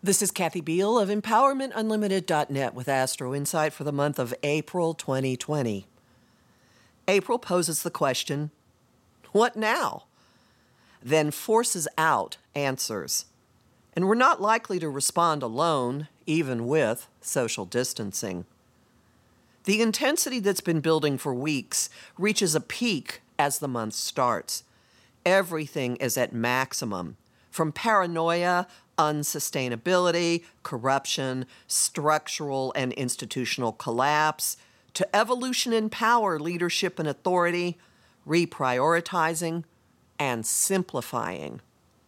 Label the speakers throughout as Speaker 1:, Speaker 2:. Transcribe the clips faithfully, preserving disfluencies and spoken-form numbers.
Speaker 1: This is Kathy Beal of Empowerment Unlimited dot net with Astro Insight for the month of April twenty twenty. April poses the question, what now? Then forces out answers. And we're not likely to respond alone, even with social distancing. The intensity that's been building for weeks reaches a peak as the month starts. Everything is at maximum, from paranoia, unsustainability, corruption, structural and institutional collapse, to evolution in power, leadership and authority, reprioritizing, and simplifying.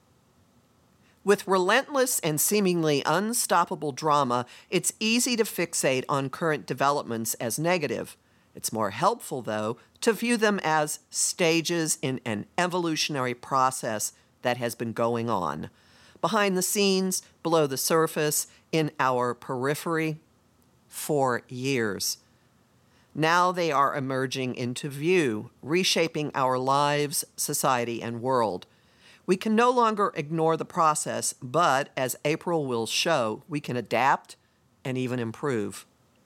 Speaker 1: With relentless and seemingly unstoppable drama, it's easy to fixate on current developments as negative. It's more helpful, though, to view them as stages in an evolutionary process that has been going on, behind the scenes, below the surface, in our periphery, for years. Now they are emerging into view, reshaping our lives, society, and world. We can no longer ignore the process, but, as April will show, we can adapt and even improve.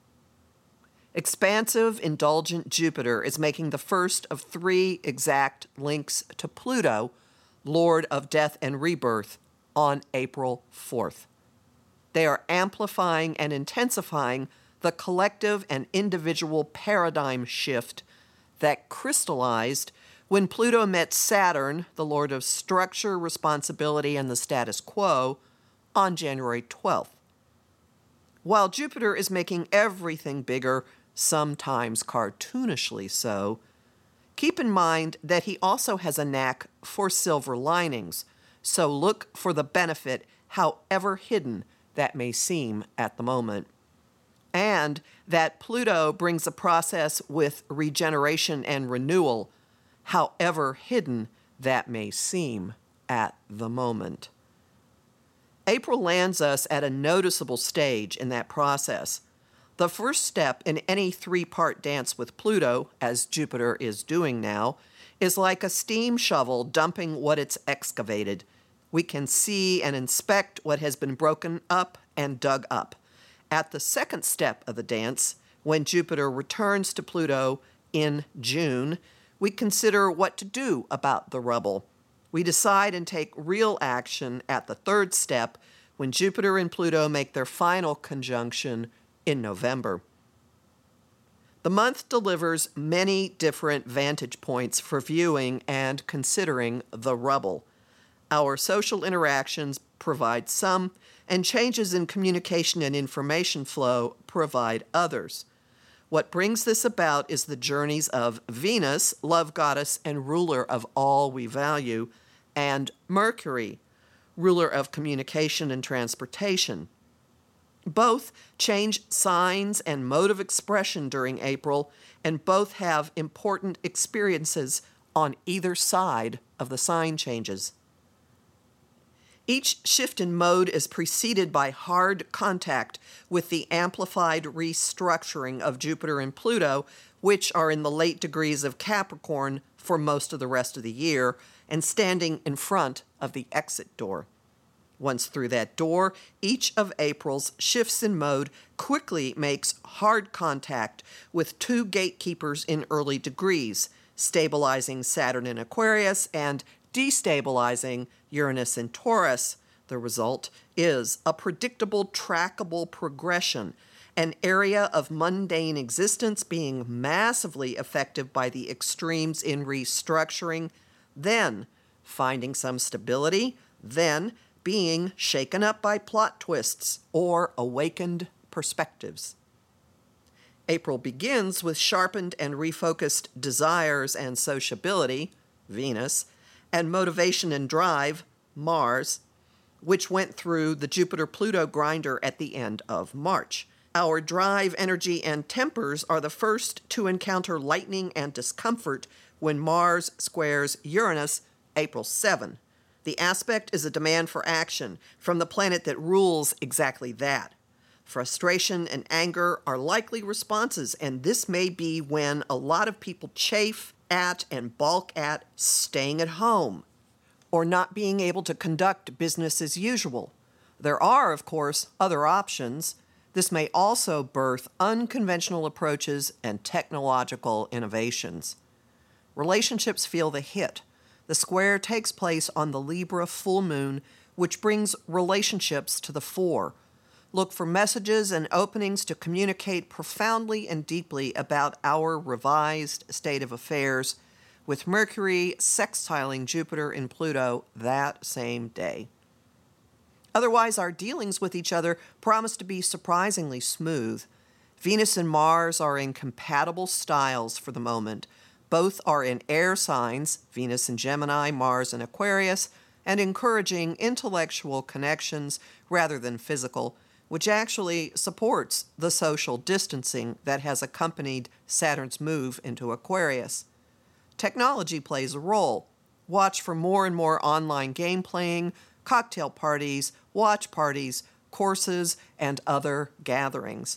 Speaker 1: Expansive, indulgent Jupiter is making the first of three exact links to Pluto, Lord of Death and Rebirth, on April fourth. They are amplifying and intensifying the collective and individual paradigm shift that crystallized when Pluto met Saturn, the Lord of Structure, Responsibility, and the Status Quo, on January twelfth. While Jupiter is making everything bigger, sometimes cartoonishly so, keep in mind that he also has a knack for silver linings, so look for the benefit, however hidden that may seem at the moment. And that Pluto brings a process with regeneration and renewal, however hidden that may seem at the moment. April lands us at a noticeable stage in that process. The first step in any three-part dance with Pluto, as Jupiter is doing now, is like a steam shovel dumping what it's excavated. We can see and inspect what has been broken up and dug up. At the second step of the dance, when Jupiter returns to Pluto in June, we consider what to do about the rubble. We decide and take real action at the third step, when Jupiter and Pluto make their final conjunction in November. The month delivers many different vantage points for viewing and considering the rubble. Our social interactions provide some, and changes in communication and information flow provide others. What brings this about is the journeys of Venus, love goddess and ruler of all we value, and Mercury, ruler of communication and transportation. Both change signs and mode of expression during April, and both have important experiences on either side of the sign changes. Each shift in mode is preceded by hard contact with the amplified restructuring of Jupiter and Pluto, which are in the late degrees of Capricorn for most of the rest of the year and standing in front of the exit door. Once through that door, each of April's shifts in mode quickly makes hard contact with two gatekeepers in early degrees, stabilizing Saturn in Aquarius and destabilizing Uranus in Taurus. The result is a predictable, trackable progression, an area of mundane existence being massively affected by the extremes in restructuring, then finding some stability, then being shaken up by plot twists or awakened perspectives. April begins with sharpened and refocused desires and sociability, Venus, and motivation and drive, Mars, which went through the Jupiter-Pluto grinder at the end of March. Our drive, energy, and tempers are the first to encounter lightning and discomfort when Mars squares Uranus April seventh. The aspect is a demand for action from the planet that rules exactly that. Frustration and anger are likely responses, and this may be when a lot of people chafe at and balk at staying at home or not being able to conduct business as usual. There are, of course, other options. This may also birth unconventional approaches and technological innovations. Relationships feel the hit. The square takes place on the Libra full moon, which brings relationships to the fore. Look for messages and openings to communicate profoundly and deeply about our revised state of affairs, with Mercury sextiling Jupiter and Pluto that same day. Otherwise, our dealings with each other promise to be surprisingly smooth. Venus and Mars are in compatible styles for the moment. Both are in air signs, Venus in Gemini, Mars in Aquarius, and encouraging intellectual connections rather than physical, which actually supports the social distancing that has accompanied Saturn's move into Aquarius. Technology plays a role. Watch for more and more online game playing, cocktail parties, watch parties, courses, and other gatherings.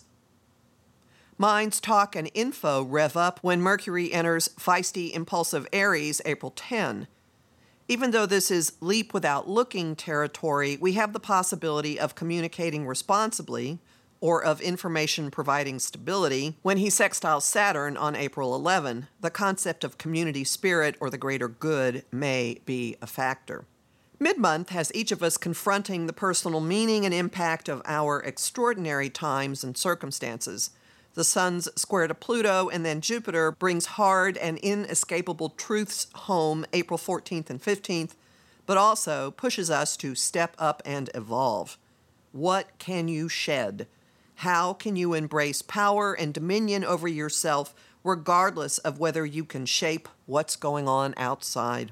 Speaker 1: Minds, talk, and info rev up when Mercury enters feisty, impulsive Aries April tenth. Even though this is leap without looking territory, we have the possibility of communicating responsibly or of information providing stability. When he sextiles Saturn on April eleventh, the concept of community spirit or the greater good may be a factor. Mid-month has each of us confronting the personal meaning and impact of our extraordinary times and circumstances. The Sun's square to Pluto and then Jupiter brings hard and inescapable truths home April fourteenth and fifteenth, but also pushes us to step up and evolve. What can you shed? How can you embrace power and dominion over yourself regardless of whether you can shape what's going on outside?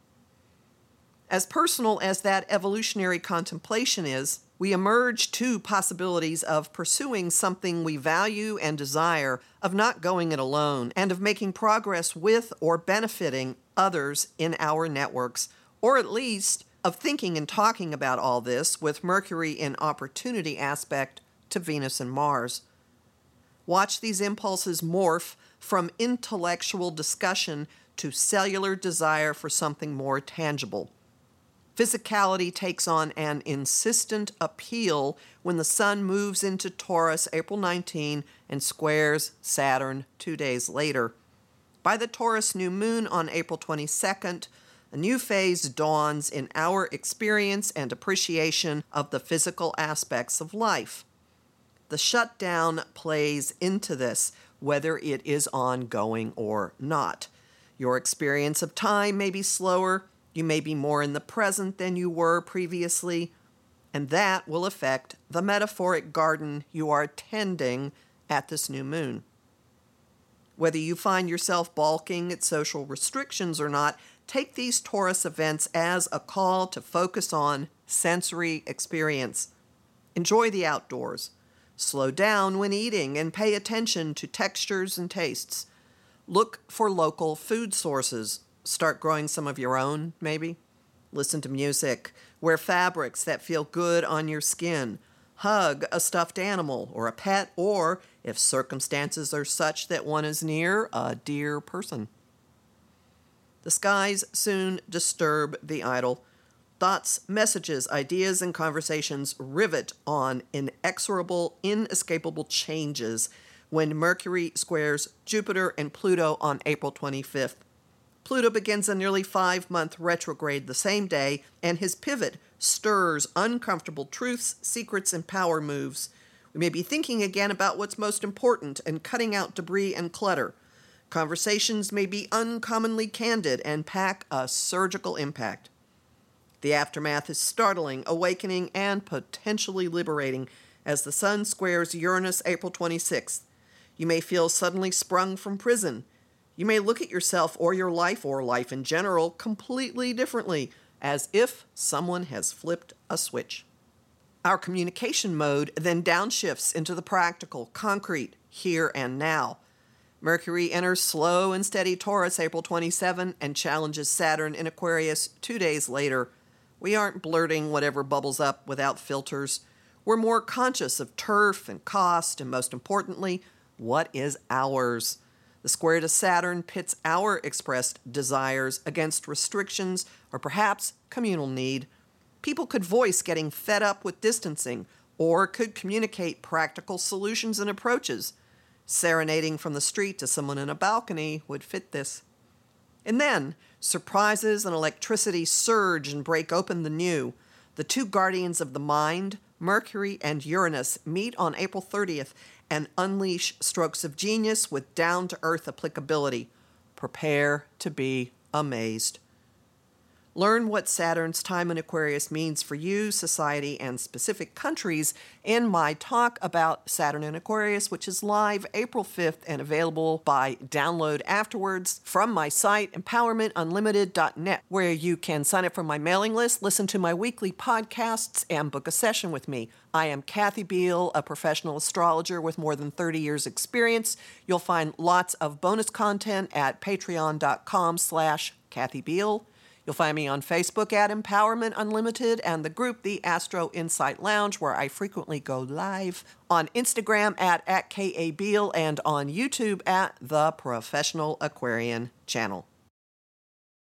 Speaker 1: As personal as that evolutionary contemplation is, we emerge to possibilities of pursuing something we value and desire, of not going it alone, and of making progress with or benefiting others in our networks, or at least of thinking and talking about all this with Mercury in opportunity aspect to Venus and Mars. Watch these impulses morph from intellectual discussion to cellular desire for something more tangible. Physicality takes on an insistent appeal when the Sun moves into Taurus April nineteenth and squares Saturn two days later. By the Taurus new moon on April twenty-second, a new phase dawns in our experience and appreciation of the physical aspects of life. The shutdown plays into this, whether it is ongoing or not. Your experience of time may be slower. You may be more in the present than you were previously, and that will affect the metaphoric garden you are tending at this new moon. Whether you find yourself balking at social restrictions or not, take these Taurus events as a call to focus on sensory experience. Enjoy the outdoors. Slow down when eating and pay attention to textures and tastes. Look for local food sources. Start growing some of your own, maybe. Listen to music. Wear fabrics that feel good on your skin. Hug a stuffed animal or a pet, or, if circumstances are such that one is near, a dear person. The skies soon disturb the idle. Thoughts, messages, ideas, and conversations rivet on inexorable, inescapable changes when Mercury squares Jupiter and Pluto on April twenty-fifth. Pluto begins a nearly five-month retrograde the same day, and his pivot stirs uncomfortable truths, secrets, and power moves. We may be thinking again about what's most important and cutting out debris and clutter. Conversations may be uncommonly candid and pack a surgical impact. The aftermath is startling, awakening, and potentially liberating as the Sun squares Uranus April twenty-sixth. You may feel suddenly sprung from prison. You may look at yourself or your life or life in general completely differently, as if someone has flipped a switch. Our communication mode then downshifts into the practical, concrete, here and now. Mercury enters slow and steady Taurus April twenty-seventh and challenges Saturn in Aquarius two days later. We aren't blurting whatever bubbles up without filters. We're more conscious of turf and cost, and most importantly, what is ours. The square to Saturn pits our expressed desires against restrictions or perhaps communal need. People could voice getting fed up with distancing, or could communicate practical solutions and approaches. Serenading from the street to someone in a balcony would fit this. And then, surprises and electricity surge and break open the new. The two guardians of the mind, Mercury and Uranus, meet on April thirtieth and unleash strokes of genius with down-to-earth applicability. Prepare to be amazed. Learn what Saturn's time in Aquarius means for you, society, and specific countries in my talk about Saturn in Aquarius, which is live April fifth and available by download afterwards from my site, empowerment unlimited dot net, where you can sign up for my mailing list, listen to my weekly podcasts, and book a session with me. I am Kathy Beal, a professional astrologer with more than thirty years experience. You'll find lots of bonus content at patreon.com slash Kathy Beal. You'll find me on Facebook at Empowerment Unlimited and the group The Astro Insight Lounge, where I frequently go live, on Instagram at, at K A Beal, and on YouTube at The Professional Aquarian Channel.